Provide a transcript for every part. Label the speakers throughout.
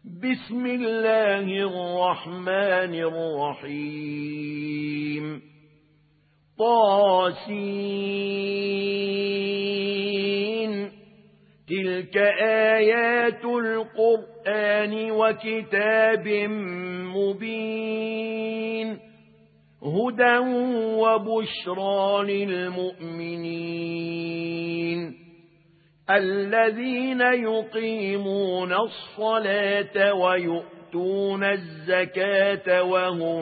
Speaker 1: بسم الله الرحمن الرحيم طاسين تلك آيات القرآن وكتاب مبين هدى وبشرى للمؤمنين الذين يقيمون الصلاة ويؤتون الزكاة وهم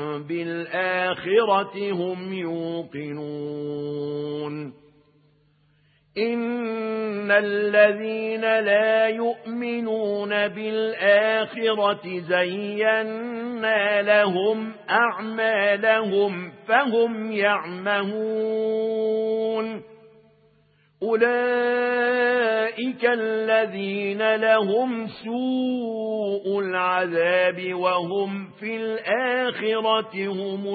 Speaker 1: بالآخرة هم يوقنون إن الذين لا يؤمنون بالآخرة زينا لهم أعمالهم فهم يعمهون أولئك الذين لهم سوء العذاب وهم في الآخرة هم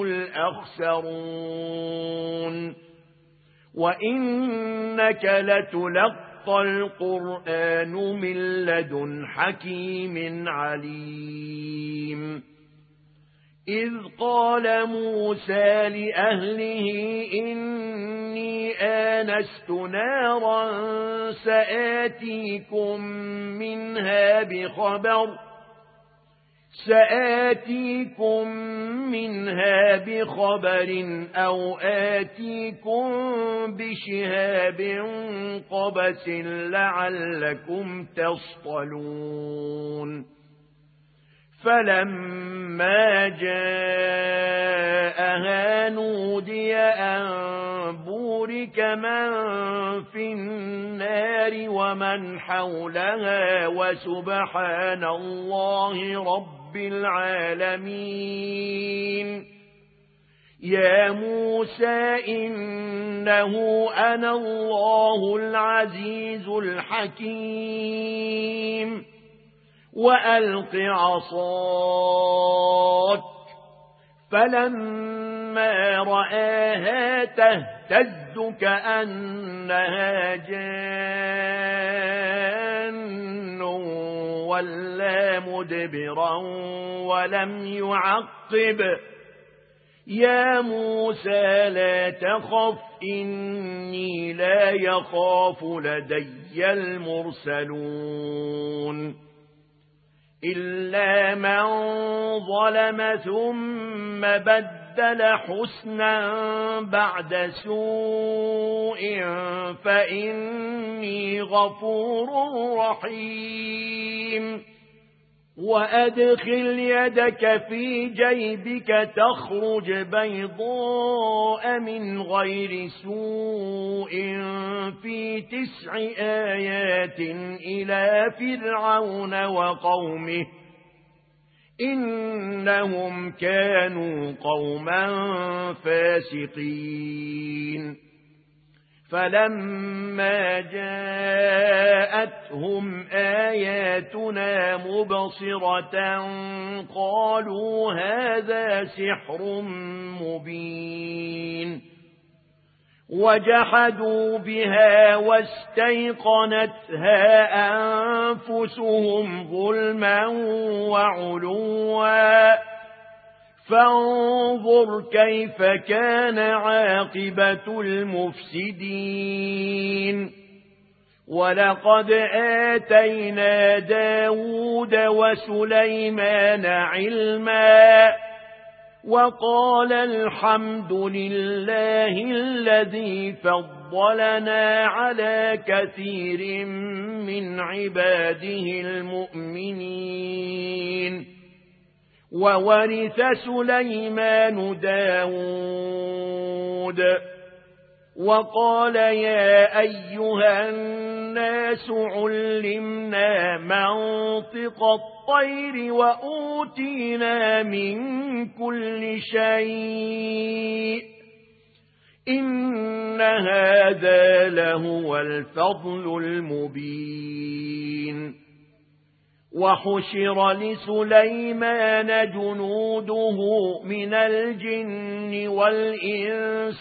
Speaker 1: الأخسرون وإنك لتلقى القرآن من لدن حكيم عليم إذ قال موسى لأهله إني آنست نارا سآتيكم منها بخبر أو آتيكم بشهاب قبس لعلكم تصطلون فلما جاءها نودي أن بورك من في النار ومن حولها وسبحان الله رب العالمين يا موسى إنه أنا الله العزيز الحكيم وألق عصاك فلما رآها تهتز كأنها جان ولا مدبرا ولم يعقب يا موسى لا تخف إني لا يخاف لدي المرسلون إلا من ظلم ثم بدل حسنا بعد سوء فإني غفور رحيم وأدخل يدك في جيبك تخرج بيضاء من غير سوء في 9 آيات إلى فرعون وقومه إنهم كانوا قوما فاسقين فلما جاءتهم آياتنا مبصرة قالوا هذا سحر مبين وجحدوا بها واستيقنتها أنفسهم ظلما وعلوا فانظر كيف كان عاقبة المفسدين ولقد آتينا داود وسليمان علما وقال الحمد لله الذي فضلنا على كثير من عباده المؤمنين وورث سليمان داود وقال يا أيها الناس علمنا منطق الطير وأوتينا من كل شيء إن هذا لهو الفضل المبين وحشر لسليمان جنوده من الجن والإنس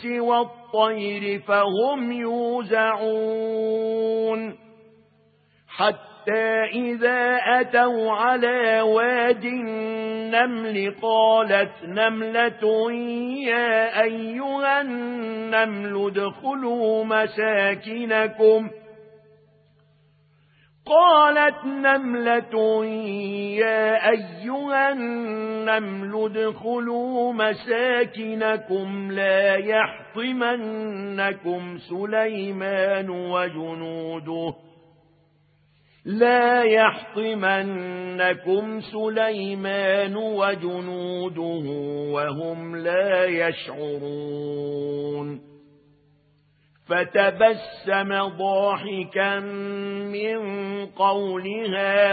Speaker 1: والطير فهم يوزعون حتى حتى إذا أتوا على واد النمل قالت نملة يا أيها النمل ادخلوا مساكنكم قالت نملة يا أيها النمل ادخلوا مساكنكم لا يحطمنكم سليمان وجنوده وهم لا يشعرون فتبسم ضاحكا من قولها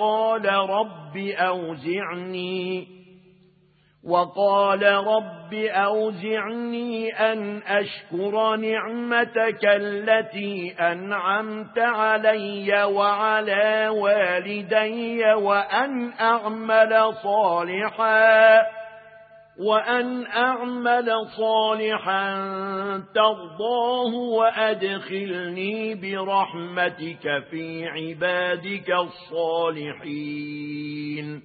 Speaker 1: وقال رب أوزعني أن أشكر نعمتك التي أنعمت علي وعلى والدي وأن أعمل صالحا ترضاه وأدخلني برحمتك في عبادك الصالحين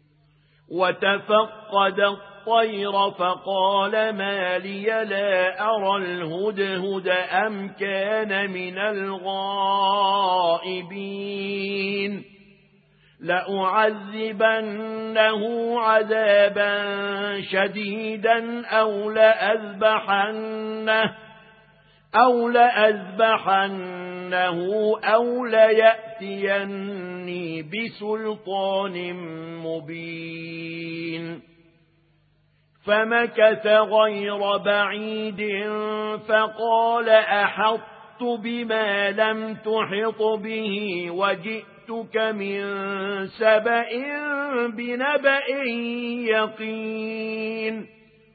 Speaker 1: وتفقد الطير فقال ما لي لا أرى الهدهد أم كان من الغائبين لأعذبنه عذابا شديدا أو لأذبحنه أو ليأتيني بسلطان مبين فمكث غير بعيد فقال أحطت بما لم تحط به وجئتك من سبأ بنبأ يقين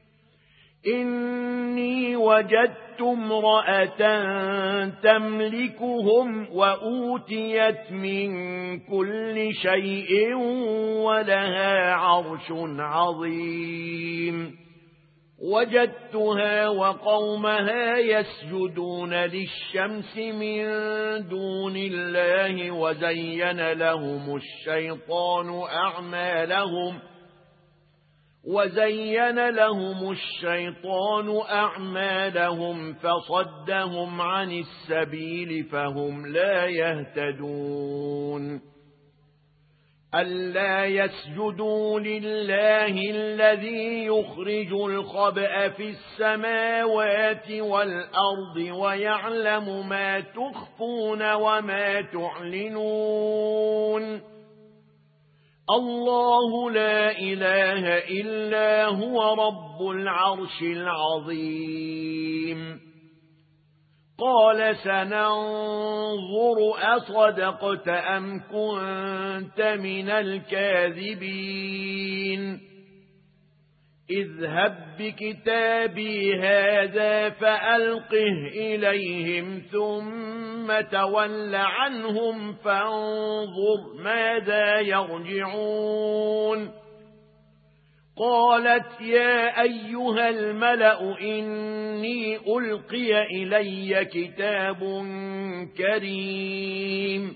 Speaker 1: إني وجدت امرأة تملكهم وأوتيت من كل شيء ولها عرش عظيم وجدتها وقومها يسجدون للشمس من دون الله وزين لهم الشيطان أعمالهم فصدهم عن السبيل فهم لا يهتدون ألا يسجدوا لله الذي يخرج الخبأ في السماوات والأرض ويعلم ما تخفون وما تعلنون الله لا إله إلا هو رب العرش العظيم قال سننظر أصدقت أم كنت من الكاذبين اذهب بكتابي هذا فألقه إليهم ثم تول عنهم فانظر ماذا يرجعون قالت يا أيها الملأ إني ألقي إلي كتاب كريم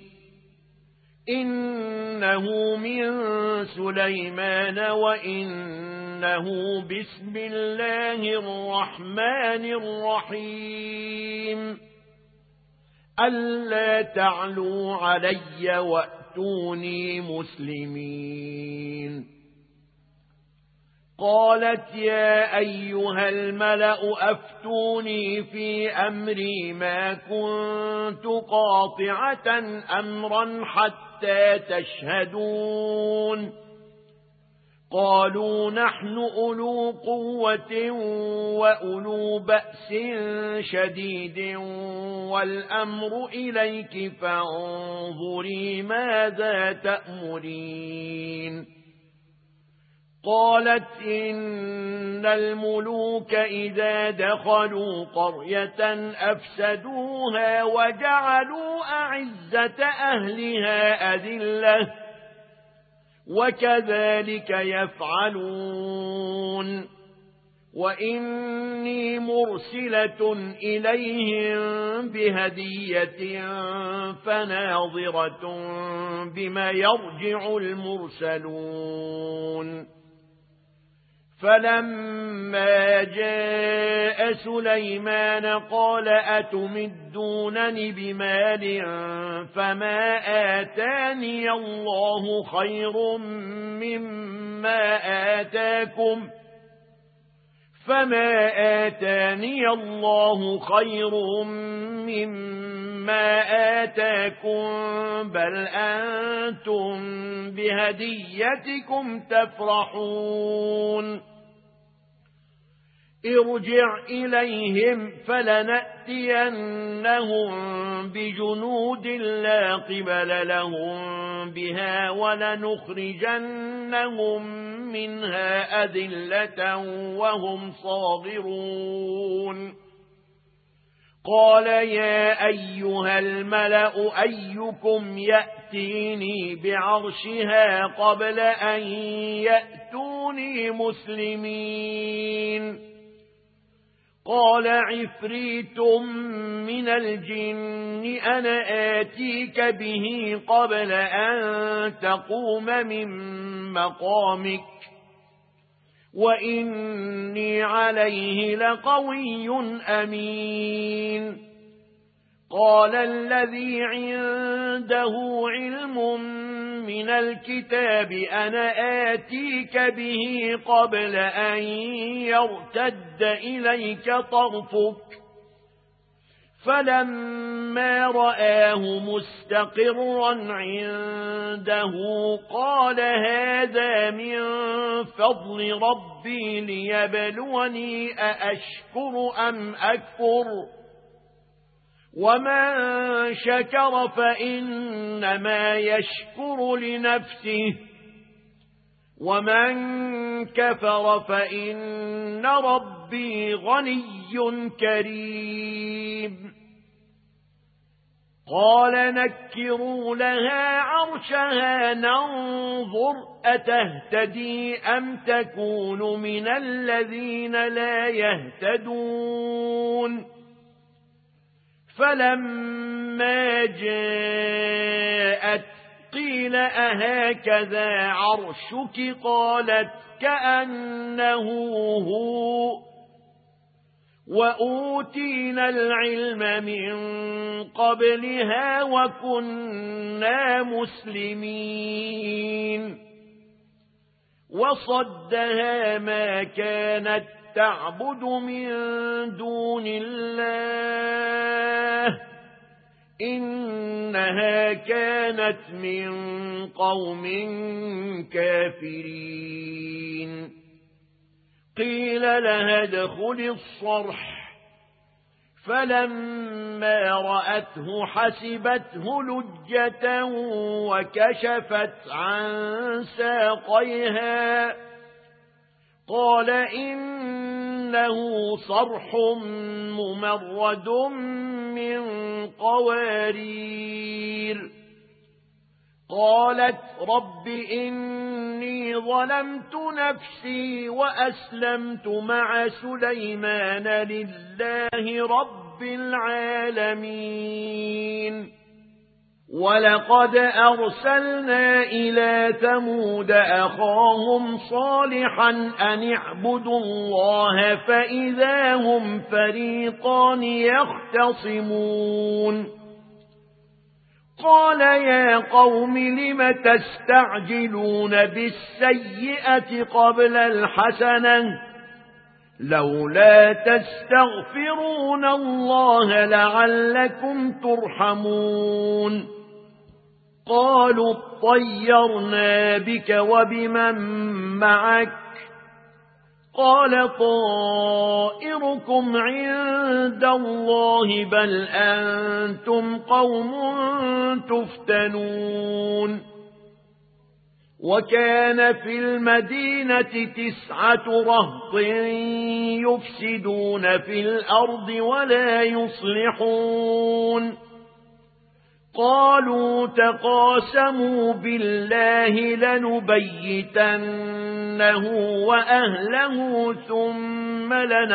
Speaker 1: إنه من سليمان وإنه بسم الله الرحمن الرحيم ألا تعلوا علي وأتوني مسلمين قالت يا أيها الملأ أفتوني في أمري ما كنت قاطعة أمرا حتى تشهدون قالوا نحن أولو قوة وأولو بأس شديد والأمر إليك فانظري ماذا تأمرين قالت إن الملوك إذا دخلوا قرية أفسدوها وجعلوا أعزة أهلها أذلة وكذلك يفعلون وإني مرسلة إليهم بهدية فناظرة بما يرجع المرسلون. فلما جاء سليمان قال أتمدونني بمال فما آتاني الله خير مما آتاكم بل أنتم بهديتكم تفرحون. ارجع إليهم فلنأتينهم بجنود لا قبل لهم بها ولنخرجنهم منها أذلة وهم صاغرون. قال يا أيها الملأ أيكم يأتيني بعرشها قبل أن يأتوني مسلمين. قال عفريت من الجن أنا آتيك به قبل أن تقوم من مقامك وإني عليه لقوي أمين. قال الذي عنده علم من الكتاب أنا آتيك به قبل أن يرتد إليك طرفك فلما رآه مستقرا عنده قال هذا من فضل ربي ليبلوني أأشكر أم أكفر ومن شكر فإنما يشكر لنفسه ومن كفر فإن ربي غني كريم. قال نكروا لها عرشها ننظر أتهتدي أم تكون من الذين لا يهتدون. فلما جاءت قيل أهكذا عرشك قالت كأنه هو وأوتينا العلم من قبلها وكنا مسلمين. وصدها ما كانت تعبد من دون الله إنها كانت من قوم كافرين. قيل لها ادخل الصرح فلما رأته حسبته لجة وكشفت عن ساقيها قال إنه صرح ممرد من قوارير. قالت رب إني ظلمت نفسي وأسلمت مع سليمان لله رب العالمين. ولقد أرسلنا إلى ثمود أخاهم صالحا أن اعبدوا الله فإذا هم فريقان يختصمون. قال يا قوم لم تستعجلون بالسيئة قبل الحسنة لولا تستغفرون الله لعلكم ترحمون. قالوا اطيرنا بك وبمن معك قال طائركم عند الله بل أنتم قوم تفتنون. وكان في المدينة 9 رهط يفسدون في الأرض ولا يصلحون. قالوا تقاسموا بالله لنبيتنه وأهله ثم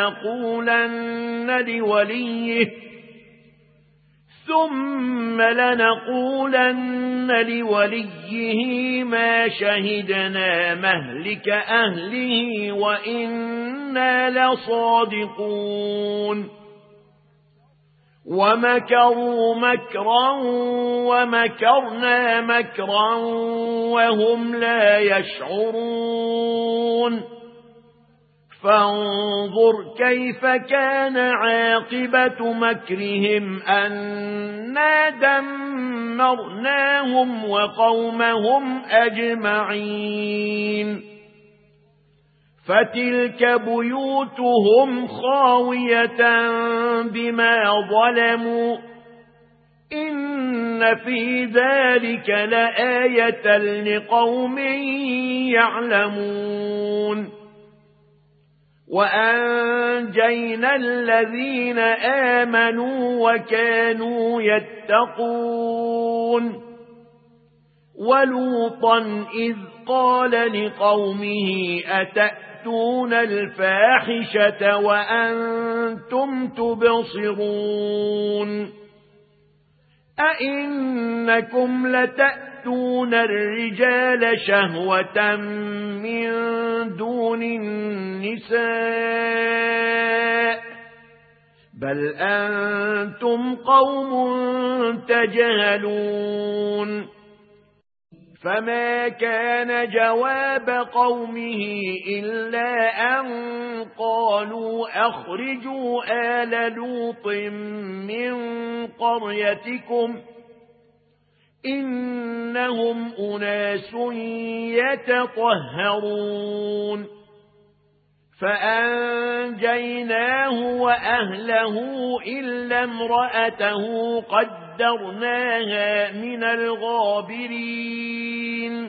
Speaker 1: لنقولن لوليه ما شهدنا مهلك أهله وإنا لصادقون ومكروا مكرا ومكرنا مكرا وهم لا يشعرون فانظر كيف كان عاقبة مكرهم أنا دمرناهم وقومهم أجمعين فتلك بيوتهم خاوية بما ظلموا إن في ذلك لآية لقوم يعلمون وأنجينا الذين آمنوا وكانوا يتقون ولوطا إذ قال لقومه أتأتون الفاحشة وأنتم تبصرون أئنكم لتأتون الرجال شهوة من دون النساء بل أنتم قوم تجهلون فما كان جواب قومه إلا أن قالوا أخرجوا آل لوط من قريتكم إنهم أناس يتطهرون فأنجيناه وأهله إلا امرأته قدرناها من الغابرين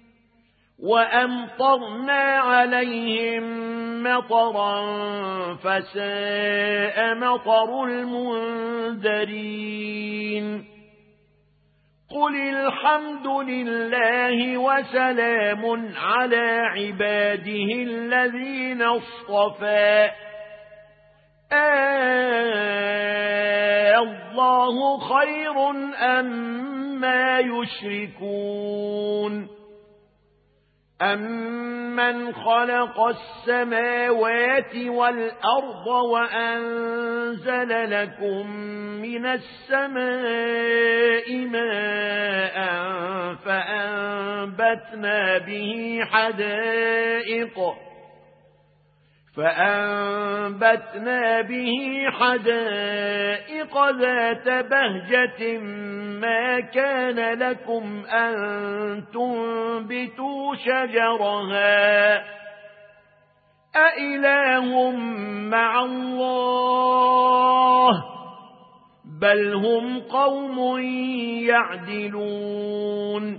Speaker 1: وأمطرنا عليهم مطرا فساء مطر المنذرين قل الحمد لله وسلام على عباده الذين اصطفى الله خير أما يشركون أمن خلق السماوات والأرض وأنزل لكم من السماء ماء فأنبتنا به حدائق ذات بهجة ما كان لكم أن تنبتوا شجرها أإله مع الله بل هم قوم يعدلون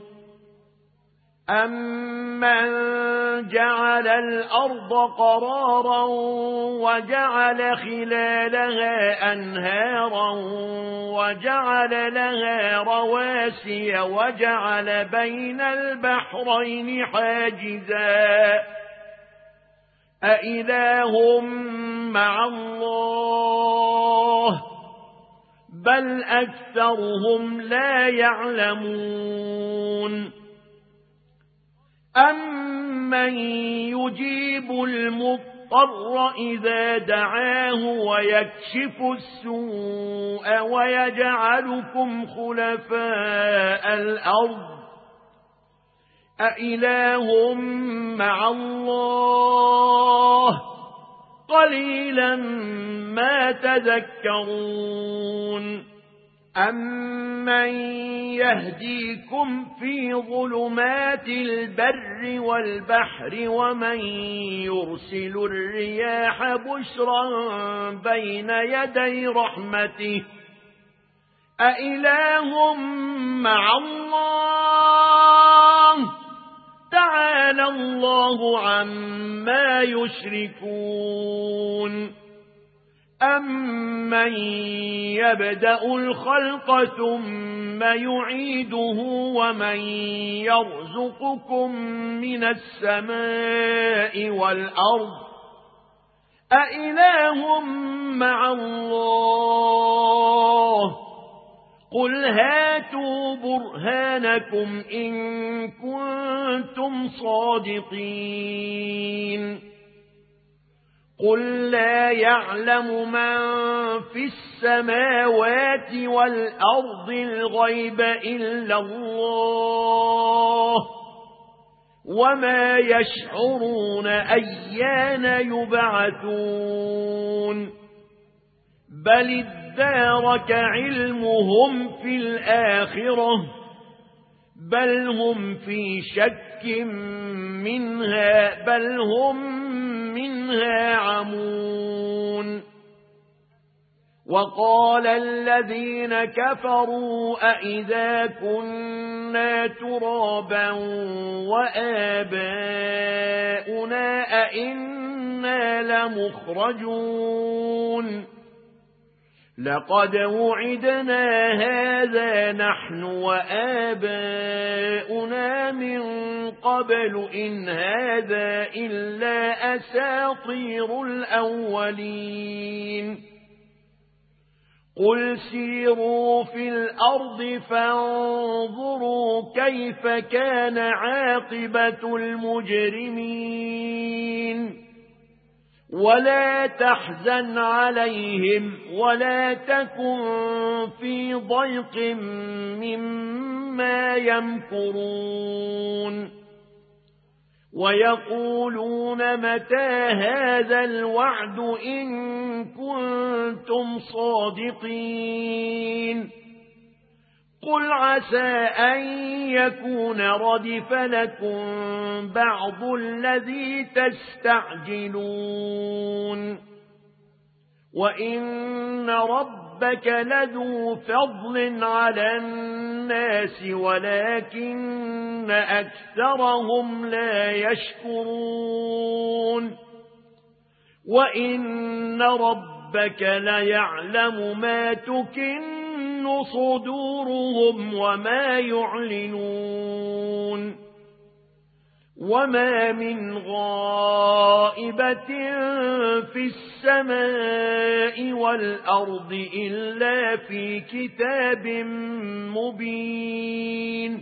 Speaker 1: أمن جعل الأرض قرارا وجعل خلالها أنهارا وجعل لها رواسي وجعل بين البحرين حاجزا أإله مع الله بل أكثرهم لا يعلمون أمن يجيب المضطر إذا دعاه ويكشف السوء ويجعلكم خلفاء الأرض أإله مع الله قليلا ما تذكرون أمن يهديكم في ظلمات البر والبحر ومن يرسل الرياح بشرا بين يدي رحمته أإله مع الله تعالى الله عما يشركون أَمَّن يَبْدَأُ الْخَلْقَ ثُمَّ يُعِيدُهُ وَمَن يَرْزُقُكُم مِّنَ السَّمَاءِ وَالْأَرْضِ أَإِلَٰهٌ مَّعَ اللَّهِ قُلْ هَاتُوا بُرْهَانَكُمْ إِن كُنتُمْ صَادِقِينَ قُل لَّا يَعْلَمُ مَن فِي السَّمَاوَاتِ وَالْأَرْضِ الْغَيْبَ إِلَّا اللَّهُ وَمَا يَشْعُرُونَ أَيَّانَ يُبْعَثُونَ بَلِ ادَّارَكَ عِلْمُهُمْ فِي الْآخِرَةِ بَلْ هُمْ فِي شَكٍّ مِّنْهَا بَلْ هُمْ منها عمون وقال الذين كفروا أئذا كنا ترابا وآباؤنا أئنا لمخرجون لقد وعدنا هذا نحن وآباؤنا من قبل إن هذا إلا أساطير الأولين قل سيروا في الأرض فانظروا كيف كان عاقبة المجرمين ولا تحزن عليهم ولا تكن في ضيق مما يمكرون ويقولون متى هذا الوعد إن كنتم صادقين قل عسى أن يكون ردف لكم بعض الذي تستعجلون وإن ربك لذو فضل على الناس ولكن أكثرهم لا يشكرون وإن ربك ليعلم ما تكن صدورهم وما يعلنون وما من غائبة في السماء والأرض إلا في كتاب مبين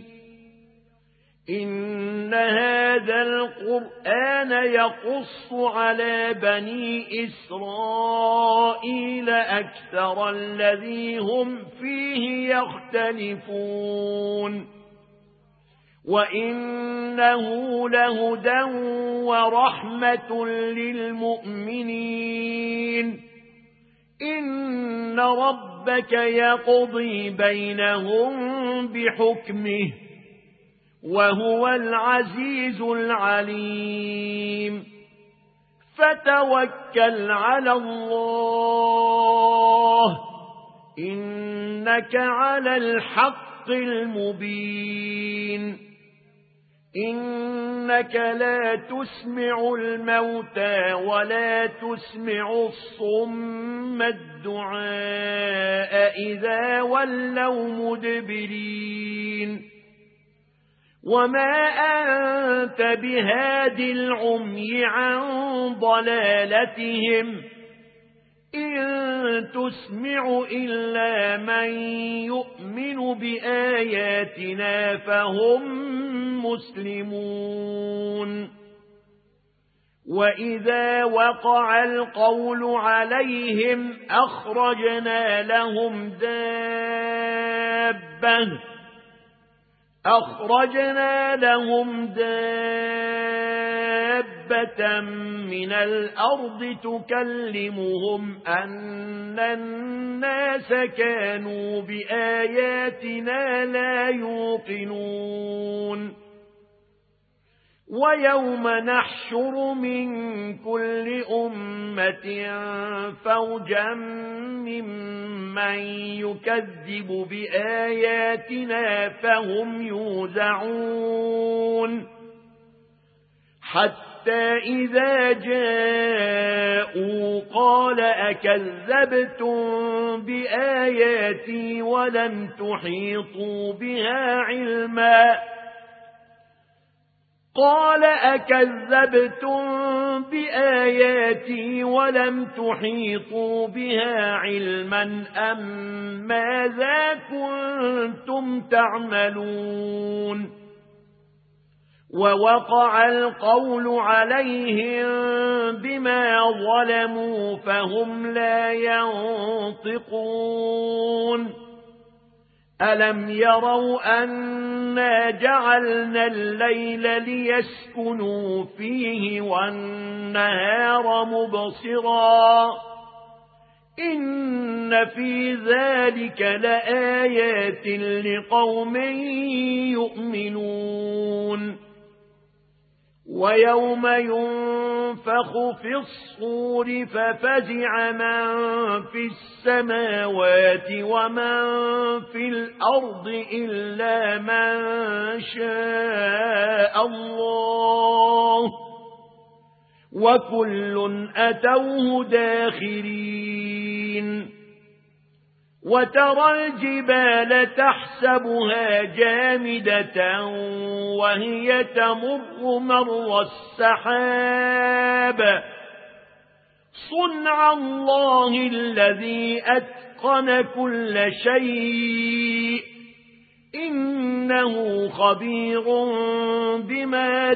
Speaker 1: إن هذا القرآن يقص على بني إسرائيل أكثر الذي هم فيه يختلفون وإنه لهدى ورحمة للمؤمنين إن ربك يقضي بينهم بحكمه وهو العزيز العليم فتوكل على الله إنك على الحق المبين إنك لا تسمع الموتى ولا تسمع الصم الدعاء إذا ولوا مدبرين وما أنت بهاد العمي عن ضلالتهم إن تسمع إلا من يؤمن بآياتنا فهم مسلمون وإذا وقع القول عليهم أخرجنا لهم دابة من الأرض تكلمهم أن الناس كانوا بآياتنا لا يوقنون ويوم نحشر من كل أمة فوجا ممن يكذب بآياتنا فهم يوزعون حتى حتى إذا جاءوا قال أكذبتم بآياتي ولم تحيطوا بها علما قال أكذبتم بآياتي ولم تحيطوا بها علما أم ماذا كنتم تعملون ووقع القول عليهم بما ظلموا فهم لا ينطقون ألم يروا أنا جعلنا الليل ليسكنوا فيه والنهار مبصرا إن في ذلك لآيات لقوم يؤمنون ويوم ينفخ في الصور ففزع من في السماوات ومن في الأرض إلا من شاء الله وكل أتوه داخرين وترى الجبال تحسبها جامدة وهي تمر مر السحاب صنع الله الذي أتقن كل شيء إنه خبير بما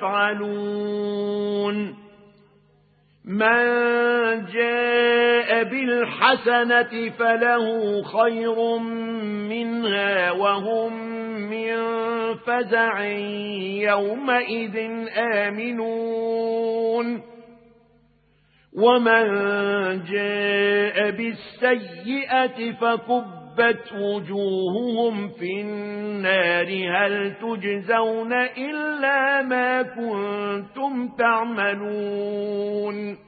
Speaker 1: تفعلون من جاء بالحسنة فله خير منها وهم من فزع يومئذ آمنون ومن جاء بالسيئة فكبت وجوههم في النار هل تجزون إلا ما كنتم تعملون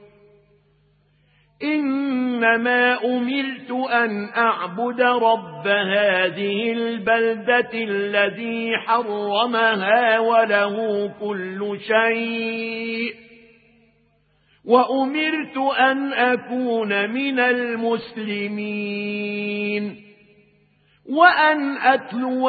Speaker 1: إنما أمرت أن أعبد رب هذه البلدة الذي حرمها وله كل شيء وأمرت أن أكون من المسلمين وأن أتلو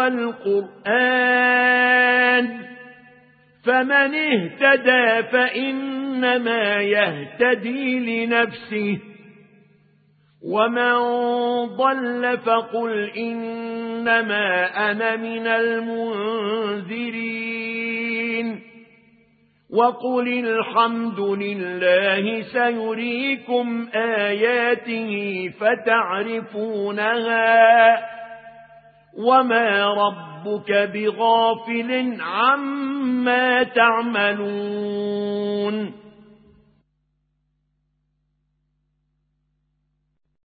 Speaker 1: القرآن فمن اهتدى فإنما يهتدي لنفسه ومن ضل فقل إنما أنا من المنذرين وقل الحمد لله سيريكم آياته فتعرفونها وما ربك بغافل عما تعملون